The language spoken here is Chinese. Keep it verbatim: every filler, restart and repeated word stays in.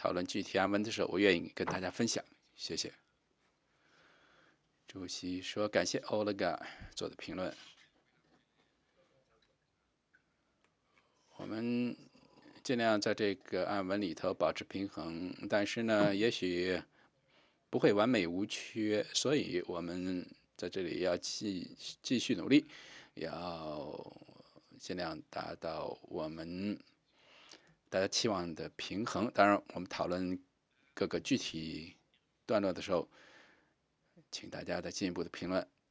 讨论具体案文的时候，我愿意跟大家分享。谢谢。主席说：“感谢 Olga 做的评论。我们尽量在这个案文里头保持平衡，但是呢，也许不会完美无缺，所以我们在这里要继继续努力，要尽量达到我们大家期望的平衡。当然，我们讨论各个具体段落的时候，请大家再进一步的评论。